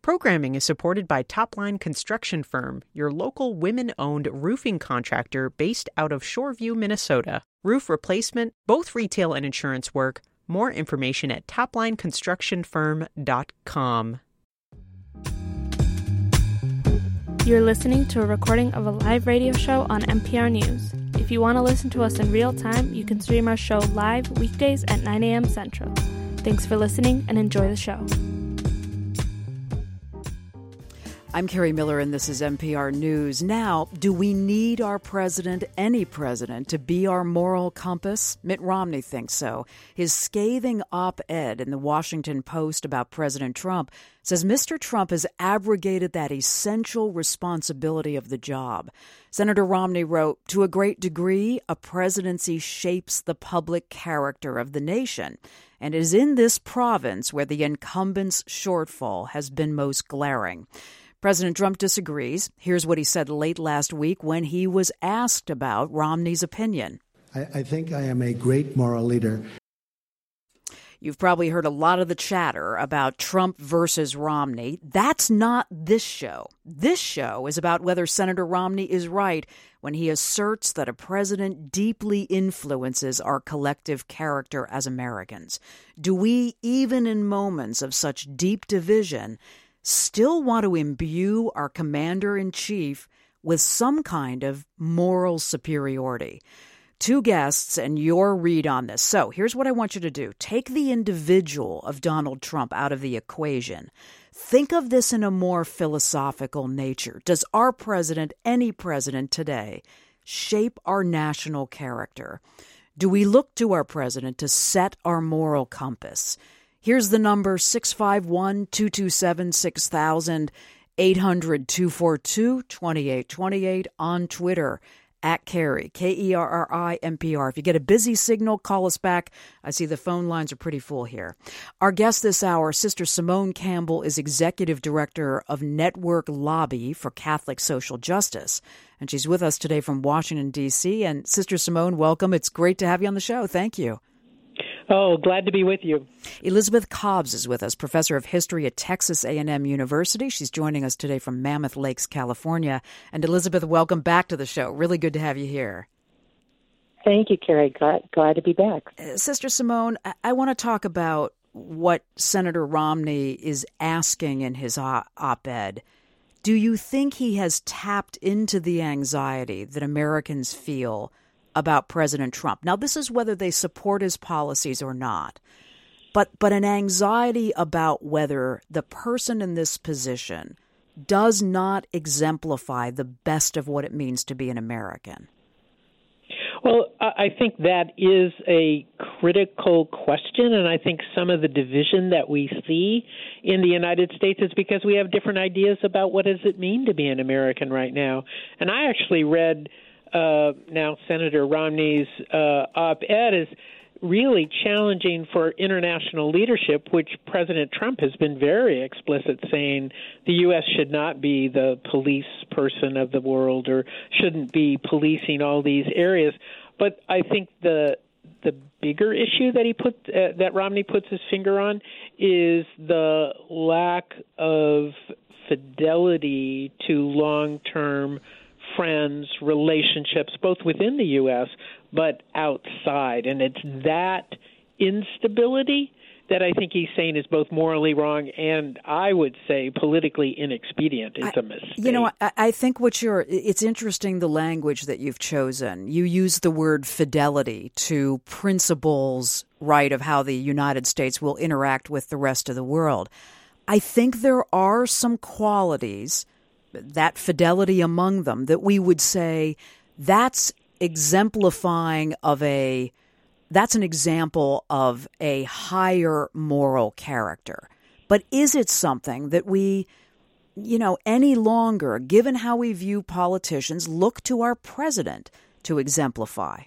Programming is supported by Topline Construction Firm, your local women-owned roofing contractor based out of Shoreview, Minnesota. Roof replacement, both retail and insurance work. More information at toplineconstructionfirm.com. You're listening to a recording of a live radio show on NPR News. If you want to listen to us in real time, you can stream our show live weekdays at 9 a.m. Central. Thanks for listening and enjoy the show. I'm Carrie Miller, and this is NPR News. Now, do we need our president, any president, to be our moral compass? Mitt Romney thinks so. His scathing op-ed in the Washington Post about President Trump says Mr. Trump has abrogated that essential responsibility of the job. Senator Romney wrote, "To a great degree, a presidency shapes the public character of the nation, and it is in this province where the incumbent's shortfall has been most glaring." President Trump disagrees. Here's what he said late last week when he was asked about Romney's opinion. I think I am a great moral leader. You've probably heard a lot of the chatter about Trump versus Romney. That's not this show. This show is about whether Senator Romney is right when he asserts that a president deeply influences our collective character as Americans. Do we, even in moments of such deep division, still want to imbue our commander-in-chief with some kind of moral superiority? Two guests and your read on this. So here's what I want you to do. Take the individual of Donald Trump out of the equation. Think of this in a more philosophical nature. Does our president, any president today, shape our national character? Do we look to our president to set our moral compass? Here's the number, 651-227-6000, 800-242-2828, on Twitter, at Kerry, Kerri, NPR. If you get a busy signal, call us back. I see the phone lines are pretty full here. Our guest this hour, Sister Simone Campbell, is Executive Director of Network Lobby for Catholic Social Justice. And she's with us today from Washington, D.C. And Sister Simone, welcome. It's great to have you on the show. Thank you. Oh, glad to be with you. Elizabeth Cobbs is with us, professor of history at Texas A&M University. She's joining us today from Mammoth Lakes, California. And Elizabeth, welcome back to the show. Really good to have you here. Thank you, Carrie. Glad to be back. Sister Simone, I want to talk about what Senator Romney is asking in his op-ed. Do you think he has tapped into the anxiety that Americans feel about President Trump? Now, this is whether they support his policies or not, but an anxiety about whether the person in this position does not exemplify the best of what it means to be an American. Well, I think that is a critical question, and I think some of the division that we see in the United States is because we have different ideas about what does it mean to be an American right now. And I actually read now Senator Romney's op-ed is really challenging for international leadership, which President Trump has been very explicit saying the U.S. should not be the police person of the world or shouldn't be policing all these areas. But I think the bigger issue that that Romney puts his finger on is the lack of fidelity to long-term friends, relationships, both within the U.S., but outside. And it's that instability that I think he's saying is both morally wrong and, I would say, politically inexpedient. It's a mistake. You know, I think it's interesting the language that you've chosen. You use the word fidelity to principles, right, of how the United States will interact with the rest of the world. I think there are some qualities, that fidelity among them, that we would say that's exemplifying that's an example of a higher moral character. But is it something that we, any longer, given how we view politicians, look to our president to exemplify?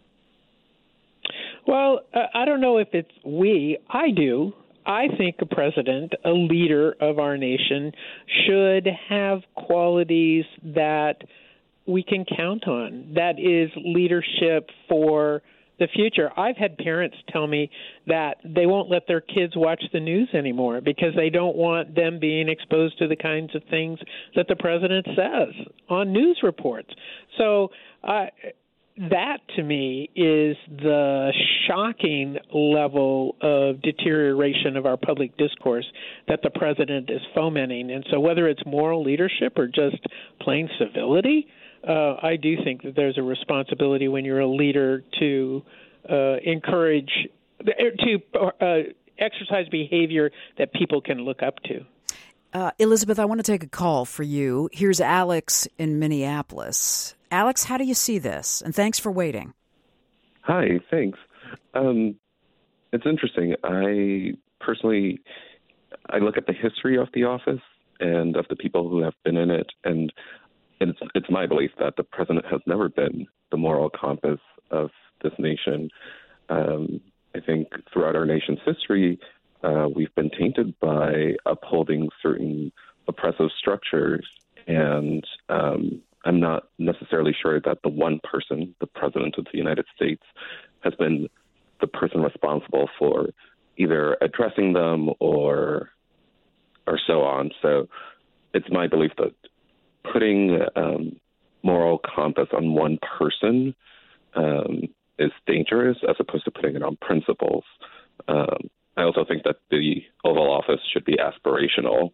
Well, I don't know if it's we. I do. I think a president, a leader of our nation, should have qualities that we can count on. That is leadership for the future. I've had parents tell me that they won't let their kids watch the news anymore because they don't want them being exposed to the kinds of things that the president says on news reports. So that, to me, is the shocking level of deterioration of our public discourse that the president is fomenting. And so whether it's moral leadership or just plain civility, I do think that there's a responsibility when you're a leader to encourage, to exercise behavior that people can look up to. Elizabeth, I want to take a call for you. Here's Alex in Minneapolis. Alex, how do you see this? And thanks for waiting. Hi, thanks. It's interesting. I look at the history of the office and of the people who have been in it, and it's my belief that the president has never been the moral compass of this nation. I think throughout our nation's history, we've been tainted by upholding certain oppressive structures, and I'm not necessarily sure that the one person, the president of the United States, has been the person responsible for either addressing them or so on. So it's my belief that putting moral compass on one person is dangerous as opposed to putting it on principles. I also think that the Oval Office should be aspirational,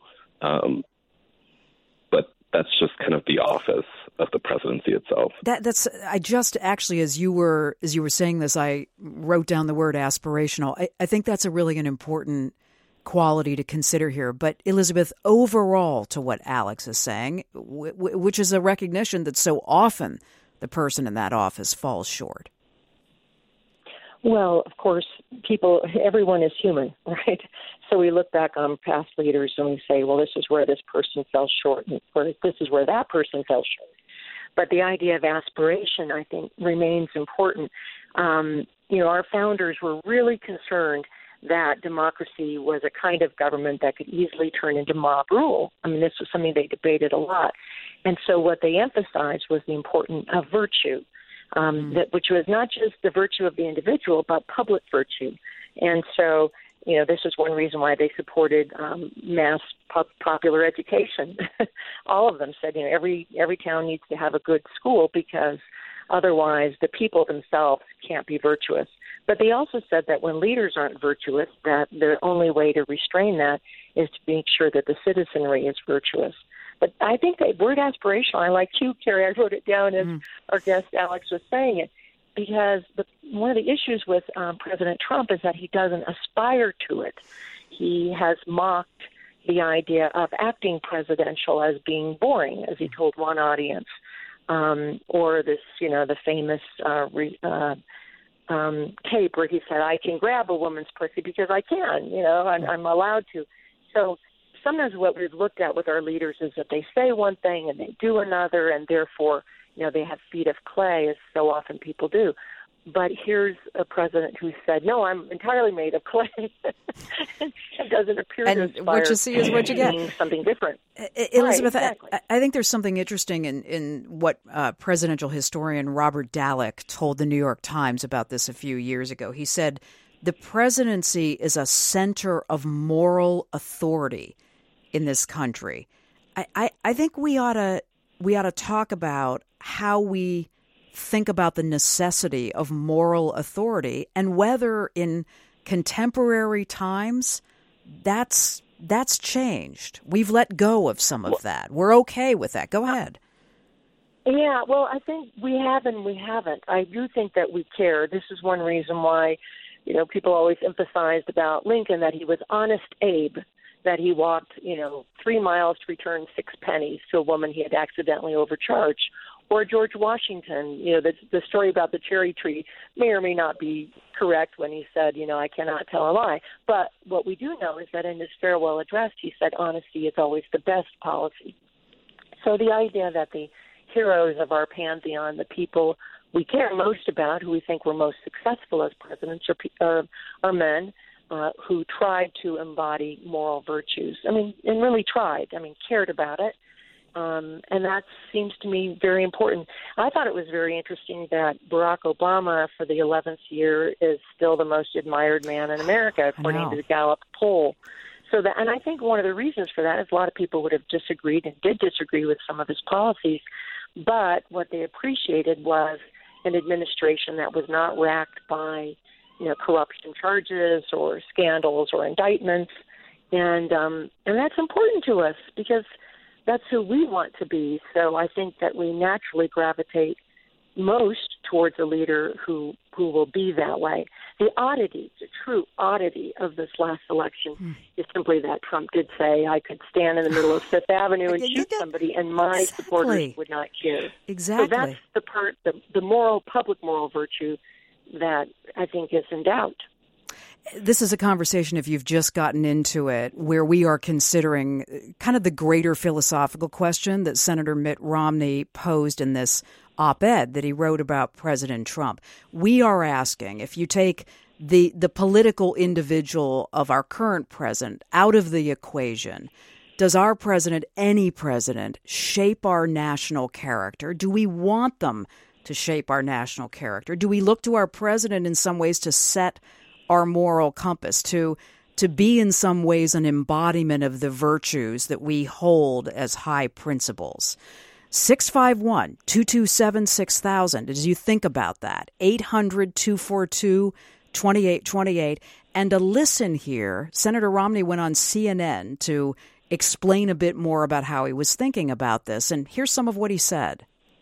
but that's just kind of the office of the presidency itself. I just actually, as you were saying this, I wrote down the word aspirational. I think that's an important quality to consider here. But Elizabeth, overall to what Alex is saying, which is a recognition that so often the person in that office falls short. Well, of course, everyone is human, right? So we look back on past leaders and we say, well, this is where this person fell short, and this is where that person fell short. But the idea of aspiration, I think, remains important. Our founders were really concerned that democracy was a kind of government that could easily turn into mob rule. I mean, this was something they debated a lot. And so what they emphasized was the importance of virtue. Which was not just the virtue of the individual, but public virtue. And so, this is one reason why they supported mass popular education. All of them said, every town needs to have a good school because otherwise the people themselves can't be virtuous. But they also said that when leaders aren't virtuous, that the only way to restrain that is to make sure that the citizenry is virtuous. But I think that word aspirational, I like you, Carrie. I wrote it down as our guest Alex was saying it, because one of the issues with President Trump is that he doesn't aspire to it. He has mocked the idea of acting presidential as being boring, as he told one audience, or this, the famous tape where he said, "I can grab a woman's pussy because I can, I'm allowed to." So sometimes what we've looked at with our leaders is that they say one thing and they do another, and therefore, they have feet of clay, as so often people do. But here's a president who said, "No, I'm entirely made of clay." It doesn't appear to aspire what you see is what you get. Something different. Elizabeth, right, exactly. I think there's something interesting in what presidential historian Robert Dallek told the New York Times about this a few years ago. He said, the presidency is a center of moral authority in this country. I think we ought to talk about how we think about the necessity of moral authority and whether in contemporary times that's changed. We've let go of some of that. We're okay with that. Go ahead. Yeah, well, I think we have and we haven't. I do think that we care. This is one reason why, people always emphasized about Lincoln that he was Honest Abe, that he walked, 3 miles to return 6 pennies to a woman he had accidentally overcharged. Or George Washington, the story about the cherry tree may or may not be correct when he said, I cannot tell a lie. But what we do know is that in his farewell address, he said honesty is always the best policy. So the idea that the heroes of our pantheon, the people we care most about, who we think were most successful as presidents, are men who tried to embody moral virtues. And really tried. Cared about it. And that seems to me very important. I thought it was very interesting that Barack Obama, for the 11th year, is still the most admired man in America, according to the Gallup poll. So that, and I think one of the reasons for that is a lot of people would have disagreed and did disagree with some of his policies, but what they appreciated was an administration that was not racked by, corruption charges or scandals or indictments, and that's important to us because that's who we want to be. So I think that we naturally gravitate most towards a leader who will be that way. The true oddity of this last election is simply that Trump did say, I could stand in the middle of Fifth Avenue and shoot somebody, and my supporters would not care. Exactly. So that's the part, the public moral virtue that I think is in doubt. This is a conversation, if you've just gotten into it, where we are considering kind of the greater philosophical question that Senator Mitt Romney posed in this op-ed that he wrote about President Trump. We are asking, if you take the political individual of our current president out of the equation, does our president, any president, shape our national character? Do we want them to shape our national character? Do we look to our president in some ways to set our moral compass, to be in some ways an embodiment of the virtues that we hold as high principles? 651-227-6000, as you think about that, 800-242-2828. And to listen here, Senator Romney went on CNN to explain a bit more about how he was thinking about this. And here's some of what he said.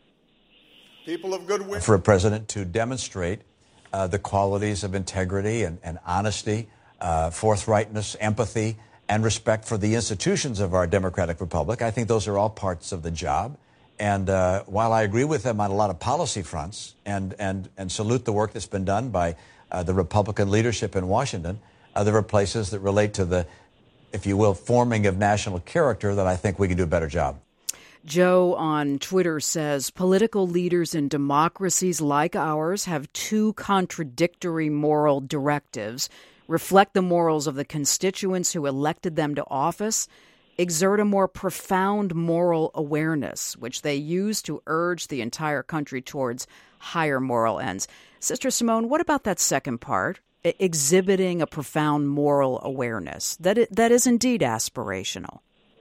People of goodwill. For a president to demonstrate the qualities of integrity and honesty, forthrightness, empathy, and respect for the institutions of our democratic republic. I think those are all parts of the job. And while I agree with them on a lot of policy fronts and salute the work that's been done by the Republican leadership in Washington, there are places that relate to the, if you will, forming of national character that I think we can do a better job. Joe on Twitter says, political leaders in democracies like ours have two contradictory moral directives: reflect the morals of the constituents who elected them to office, exert a more profound moral awareness, which they use to urge the entire country towards higher moral ends. Sister Simone, what about that second part, exhibiting a profound moral awareness? That is indeed aspirational.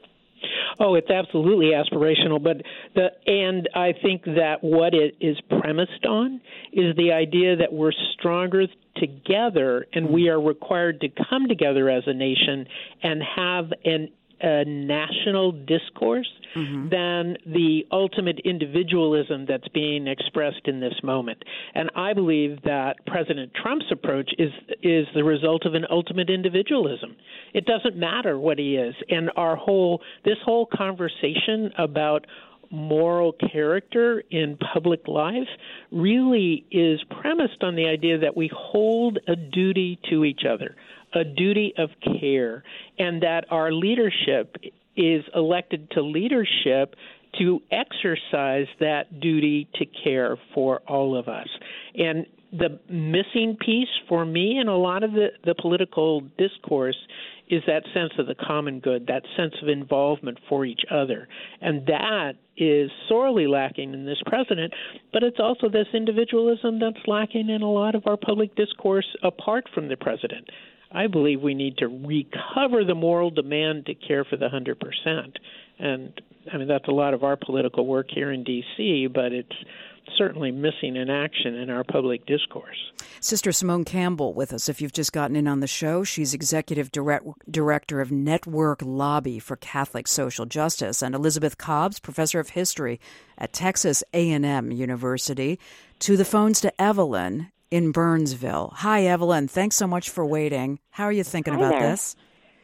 Oh, it's absolutely aspirational, and I think that what it is premised on is the idea that we're stronger together, and we are required to come together as a nation and have a national discourse than the ultimate individualism that's being expressed in this moment. And I believe that President Trump's approach is the result of an ultimate individualism. It doesn't matter what he is. And this whole conversation about moral character in public life really is premised on the idea that we hold a duty to each other, a duty of care, and that our leadership is elected to leadership to exercise that duty to care for all of us. And the missing piece for me in a lot of the political discourse is that sense of the common good, that sense of involvement for each other. And that is sorely lacking in this president, but it's also this individualism that's lacking in a lot of our public discourse apart from the president. I believe we need to recover the moral demand to care for the 100%. And, I mean, that's a lot of our political work here in D.C., but it's certainly missing in action in our public discourse. Sister Simone Campbell with us, if you've just gotten in on the show. She's Executive Director of Network Lobby for Catholic Social Justice, and Elizabeth Cobbs, Professor of History at Texas A&M University. To the phones to Evelyn in Burnsville. Hi, Evelyn. Thanks so much for waiting. How are you thinking about this?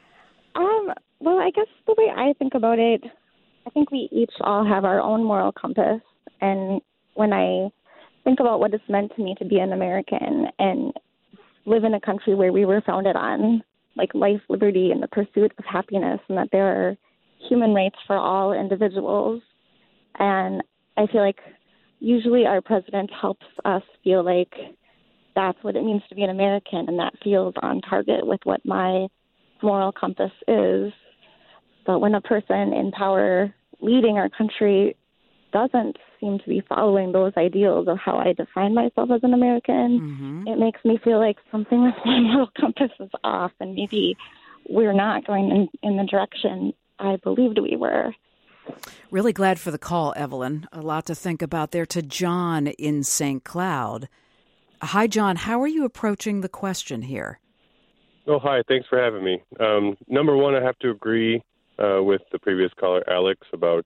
Well, I guess the way I think about it, I think we each all have our own moral compass. And when I think about what it's meant to me to be an American and live in a country where we were founded on like life, liberty, and the pursuit of happiness, and that there are human rights for all individuals. And I feel like usually our president helps us feel like that's what it means to be an American, and that feels on target with what my moral compass is. But when a person in power leading our country doesn't seem to be following those ideals of how I define myself as an American, it makes me feel like something with my moral compass is off, and maybe we're not going in the direction I believed we were. Really glad for the call, Evelyn. A lot to think about there. To John in St. Cloud. Hi, John. How are you approaching the question here? Oh, hi. Thanks for having me. Number one, I have to agree with the previous caller, Alex, about,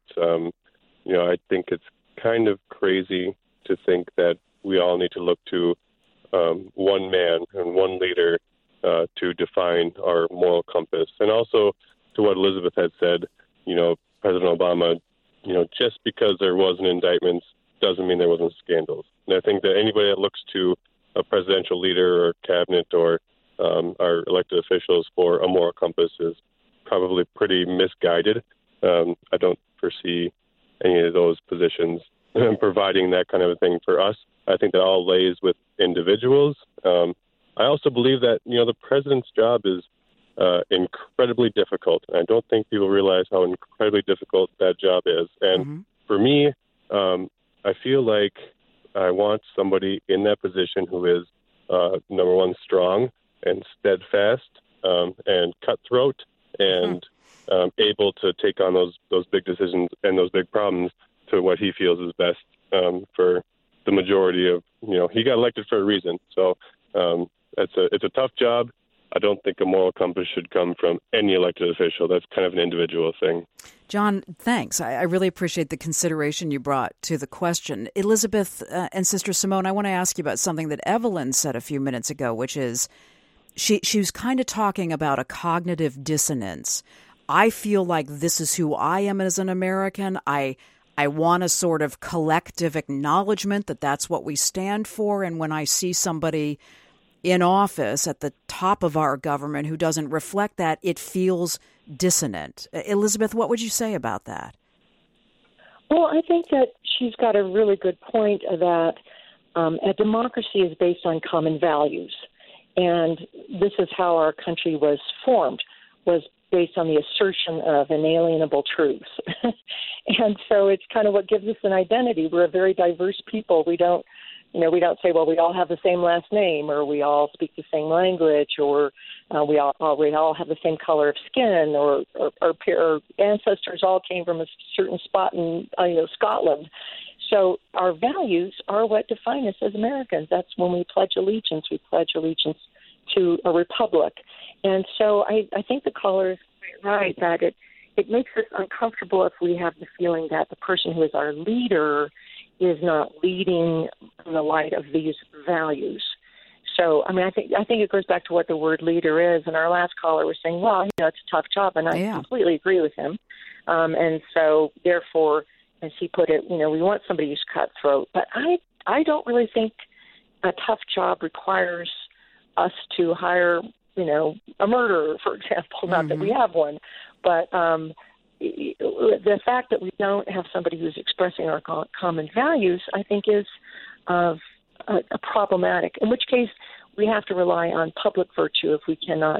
I think it's kind of crazy to think that we all need to look to one man and one leader to define our moral compass. And also to what Elizabeth had said, President Obama, just because there wasn't indictments doesn't mean there wasn't scandals. And I think that anybody that looks to a presidential leader or cabinet or our elected officials for a moral compass is probably pretty misguided. I don't foresee any of those positions providing that kind of a thing for us. I think that all lays with individuals. I also believe that, the president's job is incredibly difficult. I don't think people realize how incredibly difficult that job is. And for me, I feel like I want somebody in that position who is, number one, strong and steadfast and cutthroat and able to take on those big decisions and those big problems to what he feels is best for the majority of, he got elected for a reason. So it's a tough job. I don't think a moral compass should come from any elected official. That's kind of an individual thing. John, thanks. I really appreciate the consideration you brought to the question. Elizabeth and Sister Simone, I want to ask you about something that Evelyn said a few minutes ago, which is she was kind of talking about a cognitive dissonance. I feel like this is who I am as an American. I want a sort of collective acknowledgement that that's what we stand for. And when I see somebody in office at the top of our government who doesn't reflect that, it feels dissonant. Elizabeth, what would you say about that? Well, I think that she's got a really good point that a democracy is based on common values. And this is how our country was formed, was based on the assertion of inalienable truths. And so it's kind of what gives us an identity. We're a very diverse people. We don't say, well, we all have the same last name, or we all speak the same language, or we all have the same color of skin, or our ancestors all came from a certain spot in Scotland. So our values are what define us as Americans. That's when we pledge allegiance. We pledge allegiance to a republic. And so I think the caller is quite right that it makes us uncomfortable if we have the feeling that the person who is our leader is not leading in the light of these values. So, I think it goes back to what the word leader is. And our last caller was saying, well, it's a tough job. And I completely agree with him. And so, therefore, as he put it, we want somebody who's cutthroat. But I don't really think a tough job requires us to hire, a murderer, for example. Not that we have one. But the fact that we don't have somebody who's expressing our common values, I think, is problematic. In which case, we have to rely on public virtue if we cannot.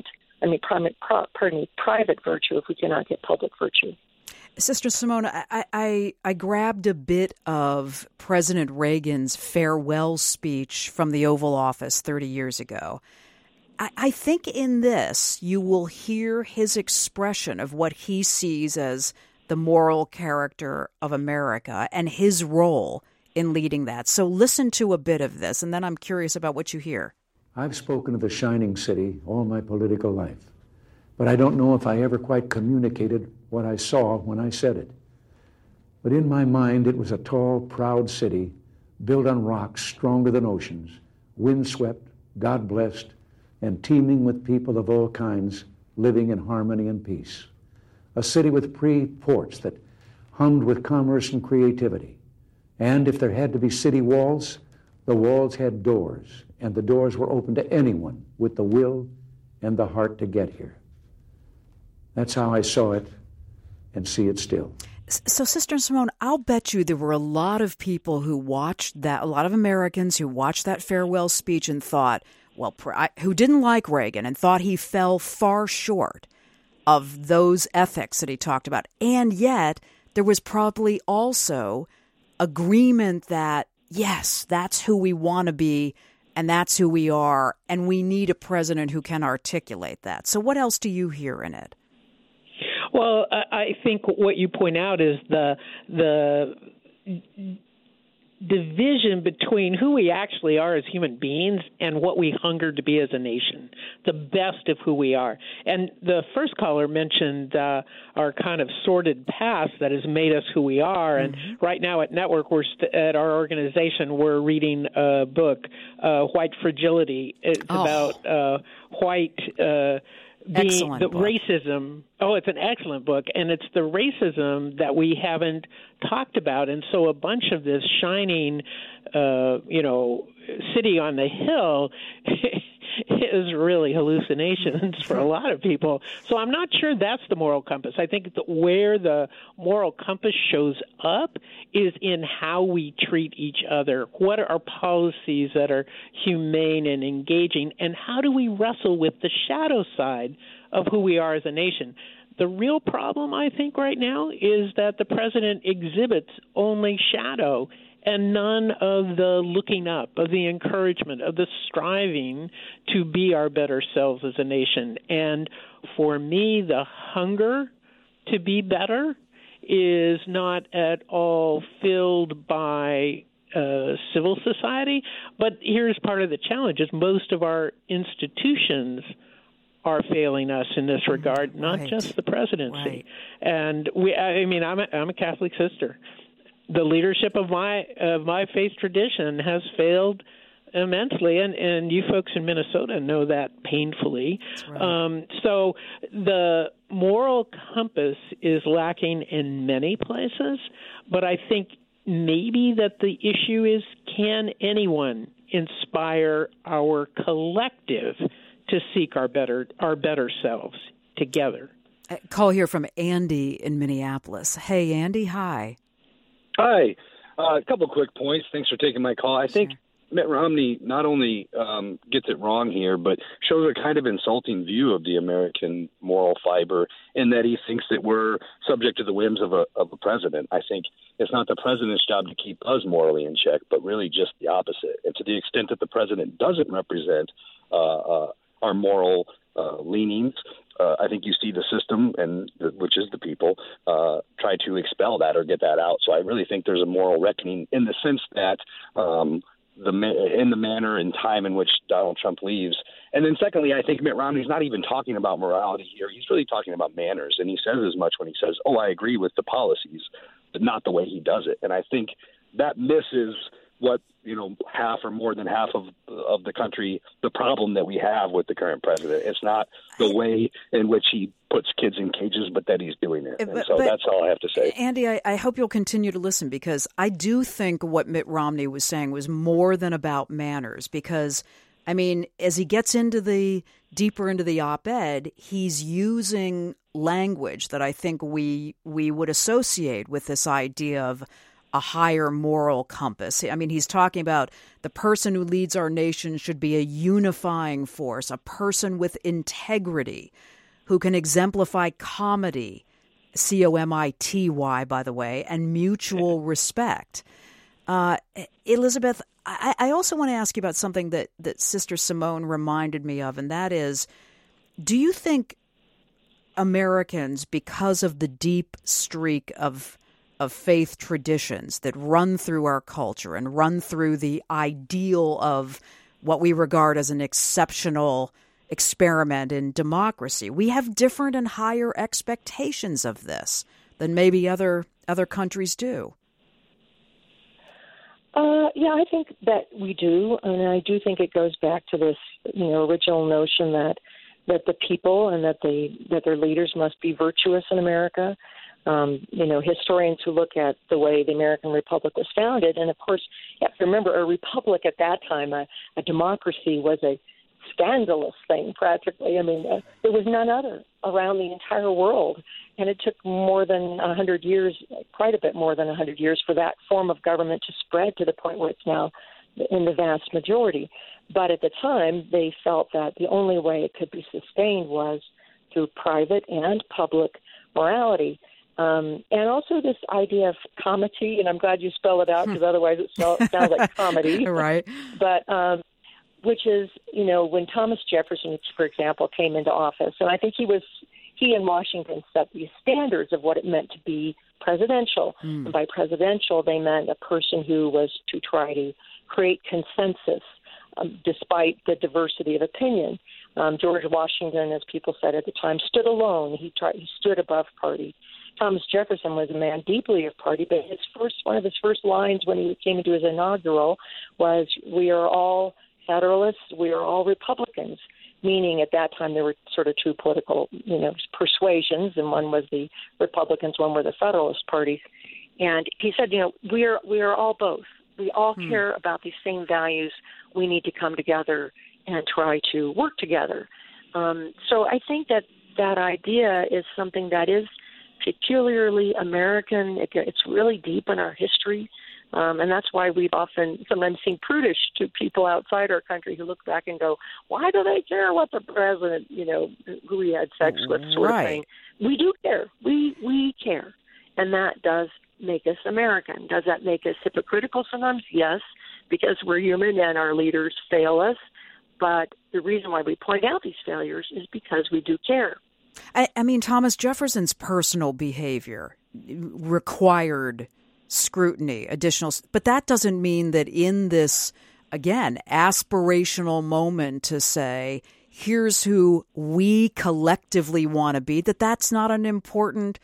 Private virtue if we cannot get public virtue. Sister Simone, I grabbed a bit of President Reagan's farewell speech from the Oval Office 30 years ago. I think in this you will hear his expression of what he sees as the moral character of America and his role in leading that. So listen to a bit of this, and then I'm curious about what you hear. I've spoken of the shining city all my political life, but I don't know if I ever quite communicated what I saw when I said it. But in my mind, it was a tall, proud city built on rocks stronger than oceans, windswept, God-blessed, and teeming with people of all kinds living in harmony and peace. A city with free ports that hummed with commerce and creativity. And if there had to be city walls, the walls had doors, and the doors were open to anyone with the will and the heart to get here. That's how I saw it and see it still. So, Sister Simone, I'll bet you there were a lot of people who watched that, a lot of Americans who watched that farewell speech and thought, well, who didn't like Reagan and thought he fell far short of those ethics that he talked about. And yet there was probably also agreement that, yes, that's who we want to be and that's who we are, and we need a president who can articulate that. So what else do you hear in it? Well, I think what you point out is the division between who we actually are as human beings and what we hunger to be as a nation, the best of who we are. And the first caller mentioned our kind of sordid past that has made us who we are. And right now at Network, at our organization, we're reading a book, White Fragility. It's about white excellent the book. Racism. Oh, it's an excellent book, and it's the racism that we haven't talked about. And so a bunch of this shining, city on the hill is really hallucinations for a lot of people. So I'm not sure that's the moral compass. I think that where the moral compass shows up is in how we treat each other. What are our policies that are humane and engaging, and how do we wrestle with the shadow side of who we are as a nation? The real problem, I think, right now is that the president exhibits only shadow and none of the looking up, of the encouragement, of the striving to be our better selves as a nation. And for me, the hunger to be better is not at all filled by civil society. But here's part of the challenge, is most of our institutions are failing us in this regard, not just the presidency. And I'm a Catholic sister. The leadership of my faith tradition has failed immensely, and you folks in Minnesota know that painfully. So the moral compass is lacking in many places, but I think maybe that the issue is, can anyone inspire our collective to seek our better selves together? Call here from Andy in Minneapolis. Hey, Andy, hi. Hi. A couple quick points. Thanks for taking my call. I think Mitt Romney not only gets it wrong here, but shows a kind of insulting view of the American moral fiber, in that he thinks that we're subject to the whims of a president. I think it's not the president's job to keep us morally in check, but really just the opposite. And to the extent that the president doesn't represent our moral leanings, I think you see the system, which is the people, try to expel that or get that out. So I really think there's a moral reckoning in the sense that in the manner and time in which Donald Trump leaves. And then secondly, I think Mitt Romney's not even talking about morality here. He's really talking about manners. And he says as much when he says, I agree with the policies, but not the way he does it. And I think that misses what, half or more than half of the country, the problem that we have with the current president. It's not the way in which he puts kids in cages, but that he's doing it. And so that's all I have to say. Andy, I hope you'll continue to listen, because I do think what Mitt Romney was saying was more than about manners, because, as he gets deeper into the op-ed, he's using language that I think we would associate with this idea of a higher moral compass. He's talking about the person who leads our nation should be a unifying force, a person with integrity who can exemplify comity, comity, by the way, and mutual respect. Elizabeth, I also want to ask you about something that Sister Simone reminded me of, and that is, do you think Americans, because of the deep streak of faith traditions that run through our culture and run through the ideal of what we regard as an exceptional experiment in democracy, we have different and higher expectations of this than maybe other countries do? Yeah, I think that we do, and I do think it goes back to this, original notion that the people and that their leaders must be virtuous in America. Historians who look at the way the American Republic was founded, and of course, you have to remember, a republic at that time, a democracy, was a scandalous thing, practically. There was none other around the entire world, and it took more than 100 years, quite a bit more than 100 years, for that form of government to spread to the point where it's now in the vast majority. But at the time, they felt that the only way it could be sustained was through private and public morality. And also this idea of comity, and I'm glad you spell it out because otherwise it sounds like comedy. Right. But which is, when Thomas Jefferson, for example, came into office, and I think he and Washington set these standards of what it meant to be presidential. And by presidential, they meant a person who was to try to create consensus despite the diversity of opinion. George Washington, as people said at the time, stood alone. He stood above party. Thomas Jefferson was a man deeply of party, but one of his first lines when he came into his inaugural was, "We are all Federalists, we are all Republicans," meaning at that time there were sort of two political, persuasions, and one was the Republicans, one were the Federalist parties. And he said, we are all both. We all care about these same values. We need to come together and try to work together. So I think that idea is something that is peculiarly American. It's really deep in our history. And that's why we've sometimes seen prudish to people outside our country who look back and go, why do they care what the president, who he had sex with, sort of thing. We do care. We care. And that does make us American. Does that make us hypocritical sometimes? Yes, because we're human and our leaders fail us. But the reason why we point out these failures is because we do care. I mean, Thomas Jefferson's personal behavior required scrutiny, but that doesn't mean that in this, again, aspirational moment to say, here's who we collectively want to be, it's not an important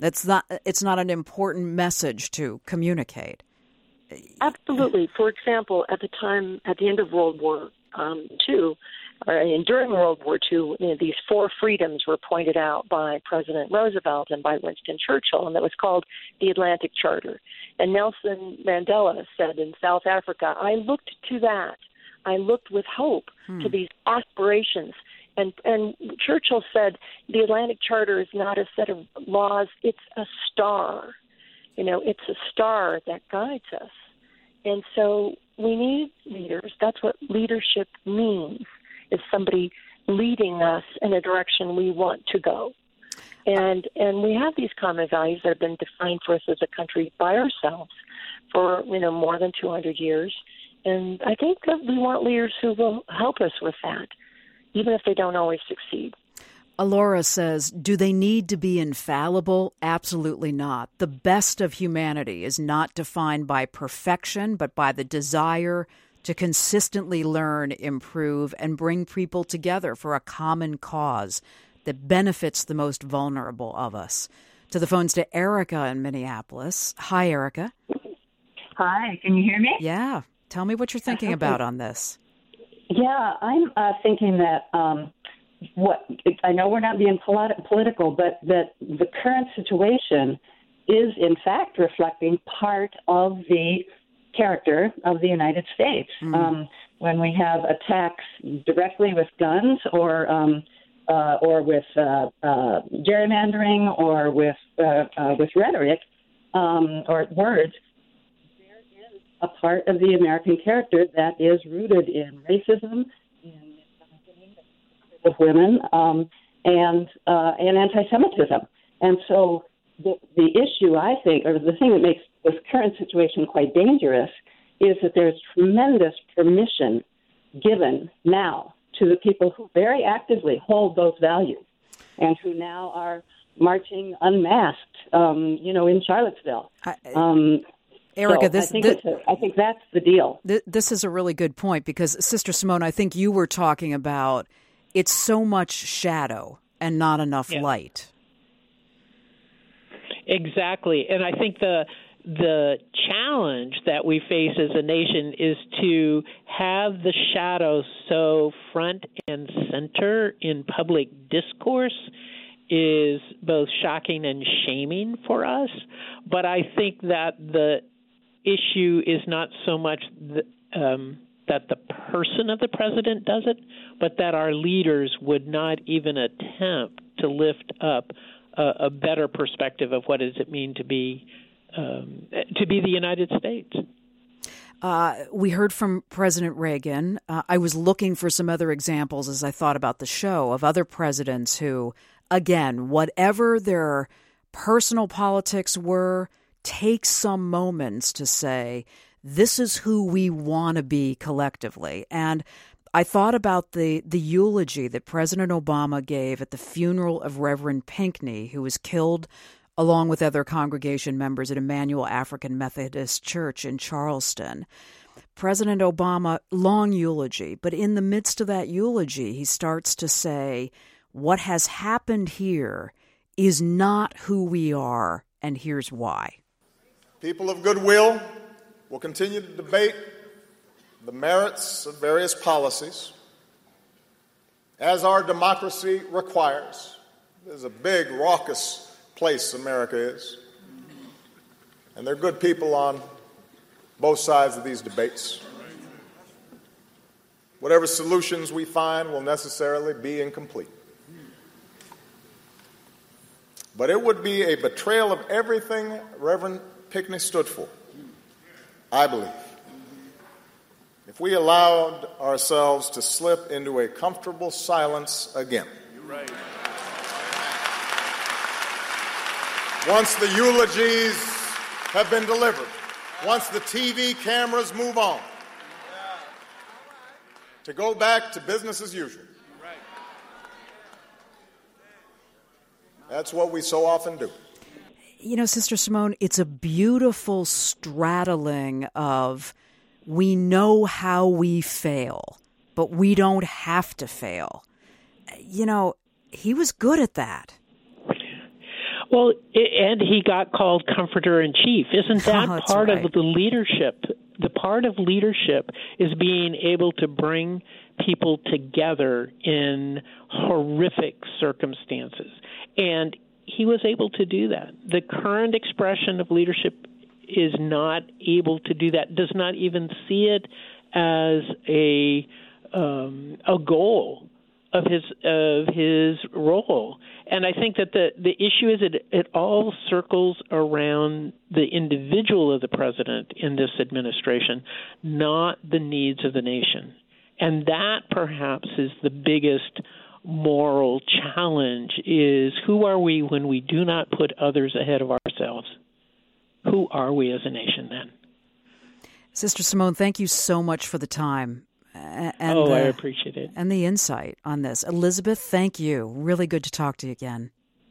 message to communicate. Absolutely. For example, at the end of World War II, and during World War II, these 4 freedoms were pointed out by President Roosevelt and by Winston Churchill, and that was called the Atlantic Charter. And Nelson Mandela said in South Africa, I looked to that. I looked with hope to these aspirations. And Churchill said the Atlantic Charter is not a set of laws, it's a star. It's a star that guides us. And so we need leaders. That's what leadership means, is somebody leading us in a direction we want to go. And we have these common values that have been defined for us as a country by ourselves for, more than 200 years. And I think that we want leaders who will help us with that, even if they don't always succeed. Alora says, do they need to be infallible? Absolutely not. The best of humanity is not defined by perfection, but by the desire to consistently learn, improve, and bring people together for a common cause that benefits the most vulnerable of us. To the phones to Erica in Minneapolis. Hi, Erica. Hi, can you hear me? Yeah. Tell me what you're thinking about on this. Yeah, I'm thinking that I know we're not being political, but that the current situation is, in fact, reflecting part of the character of the United States. When we have attacks directly with guns or with gerrymandering or with rhetoric or words, there is a part of the American character that is rooted in racism, in of women, and anti-Semitism. And so the issue, I think, or the thing that makes this current situation quite dangerous, is that there's tremendous permission given now to the people who very actively hold those values and who now are marching unmasked, in Charlottesville. Erica, I think that's the deal. This is a really good point because, Sister Simone, I think you were talking about it's so much shadow and not enough light. Exactly. And I think the challenge that we face as a nation is to have the shadows so front and center in public discourse is both shocking and shaming for us. But I think that the issue is not so much that the person of the president does it, but that our leaders would not even attempt to lift up a better perspective of what does it mean to be the United States. We heard from President Reagan. I was looking for some other examples as I thought about the show of other presidents who, again, whatever their personal politics were, take some moments to say, this is who we want to be collectively. And I thought about the eulogy that President Obama gave at the funeral of Reverend Pinckney, who was killed along with other congregation members at Emmanuel African Methodist Church in Charleston. President Obama, long eulogy, but in the midst of that eulogy, he starts to say, what has happened here is not who we are, and here's why. People of goodwill will continue to debate the merits of various policies, as our democracy requires. There's a big, raucous place America is, and there are good people on both sides of these debates. Whatever solutions we find will necessarily be incomplete. But it would be a betrayal of everything Reverend Pinckney stood for, I believe, if we allowed ourselves to slip into a comfortable silence again. You're right. Once the eulogies have been delivered, once the TV cameras move on, to go back to business as usual. That's what we so often do. You know, Sister Simone, it's a beautiful straddling of we know how we fail, but we don't have to fail. You know, he was good at that. Well, and he got called comforter-in-chief. Isn't that part right. of the leadership? The part of leadership is being able to bring people together in horrific circumstances. And he was able to do that. The current expression of leadership is not able to do that, does not even see it as a goal of his role. And I think that the issue is it all circles around the individual of the president in this administration, not the needs of the nation. And that perhaps is the biggest moral challenge, is who are we when we do not put others ahead of ourselves? Who are we as a nation then? Sister Simone, thank you so much for the time. I appreciate it. And the insight on this. Elizabeth, thank you. Really good to talk to you again.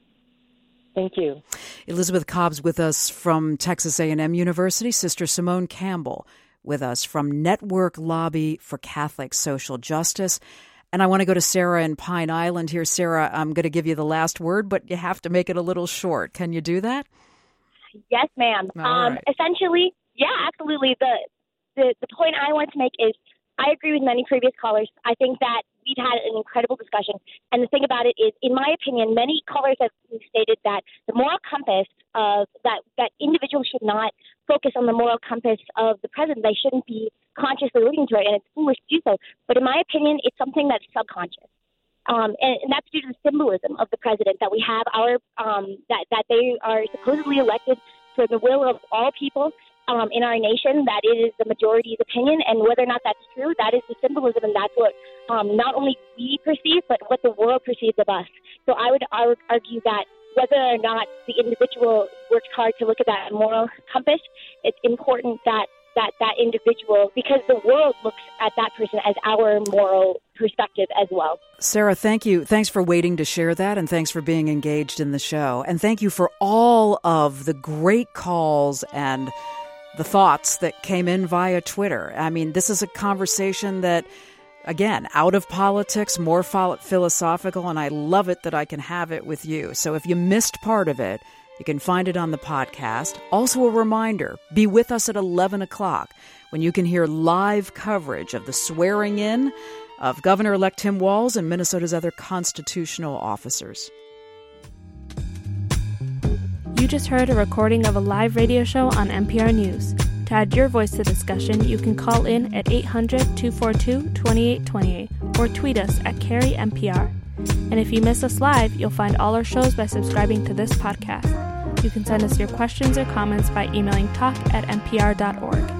Thank you. Elizabeth Cobb's with us from Texas A&M University. Sister Simone Campbell with us from Network Lobby for Catholic Social Justice. And I want to go to Sarah in Pine Island here. Sarah, I'm going to give you the last word, but you have to make it a little short. Can you do that? Yes, ma'am. Right. Essentially, yeah, absolutely. The point I want to make is I agree with many previous callers. I think that we've had an incredible discussion. And the thing about it is, in my opinion, many callers have stated that the moral compass of that individuals should not focus on the moral compass of the president. They shouldn't be consciously looking to it, and it's foolish to do so. But in my opinion, it's something that's subconscious. And that's due to the symbolism of the president, that we have that they are supposedly elected for the will of all people in our nation, that it is the majority's opinion, and whether or not that's true, that is the symbolism, and that's what not only we perceive, but what the world perceives of us. So I would argue that whether or not the individual works hard to look at that moral compass, it's important that individual, because the world looks at that person as our moral perspective as well. Sarah, thank you. Thanks for waiting to share that, and thanks for being engaged in the show. And thank you for all of the great calls and the thoughts that came in via Twitter. I mean, this is a conversation that, again, out of politics, more philosophical, and I love it that I can have it with you. So if you missed part of it, you can find it on the podcast. Also a reminder, be with us at 11 o'clock when you can hear live coverage of the swearing in of Governor-elect Tim Walz and Minnesota's other constitutional officers. You just heard a recording of a live radio show on NPR News. To add your voice to the discussion, you can call in at 800-242-2828 or tweet us at CarrieNPR. And if you miss us live, you'll find all our shows by subscribing to this podcast. You can send us your questions or comments by emailing talk@npr.org.